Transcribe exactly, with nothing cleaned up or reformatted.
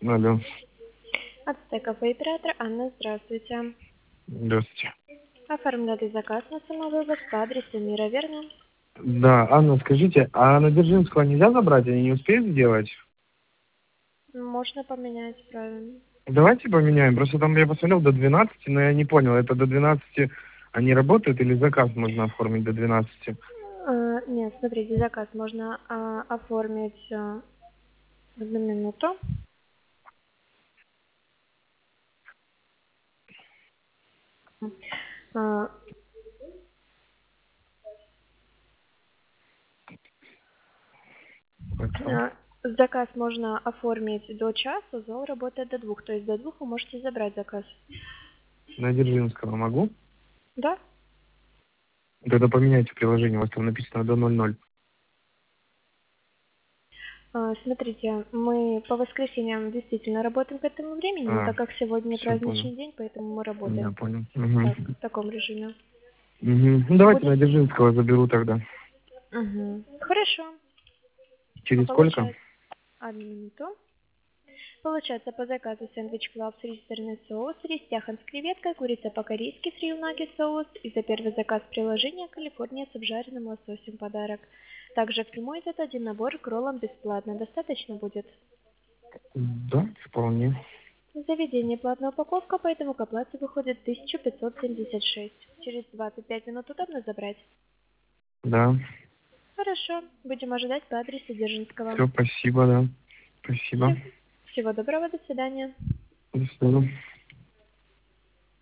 Алло. Ацтек кафе оператор Анна, здравствуйте. Здравствуйте. Оформляли заказ на самовывоз по адресу Мира, верно? Да, Анна, скажите, а на Дзержинского нельзя забрать? Они не успеют сделать? Можно поменять, правильно. Давайте поменяем. Просто там я посмотрел до двенадцати, но я не понял, это до двенадцати они работают или заказ можно оформить до двенадцати? А, нет, смотрите, заказ можно а, оформить а, одну минуту. А, Хорошо. а, заказ можно оформить до часа, зал работает до двух, то есть до двух вы можете забрать заказ. На Дзержинского могу? Да? Тогда поменяйте приложение, у вас там написано до ноль ноль. А, смотрите, мы по воскресеньям действительно работаем к этому времени, но А, так как сегодня все понял. праздничный день, поэтому мы Я работаем понял. так, Угу. в таком режиме. Угу. Ну давайте Будет? на Дзержинского заберу тогда. Угу. Хорошо. Через сколько? Получается, одну минуту. Получается по заказу сэндвич клаб с ристерный соус, рис тяхан с креветкой, курица по-корейски, фри-унаги соус и за первый заказ приложения Калифорния с обжаренным лососем подарок. Также к нему идет один набор к роллам бесплатно. Достаточно будет? Да, вполне. Заведение платная упаковка, поэтому к оплате выходит тысяча пятьсот семьдесят шесть. Через двадцать пять минут удобно забрать? Да. Хорошо. Будем ожидать по адресу Дзержинского. Все, спасибо, да. Спасибо. Всего доброго, до свидания. До свидания.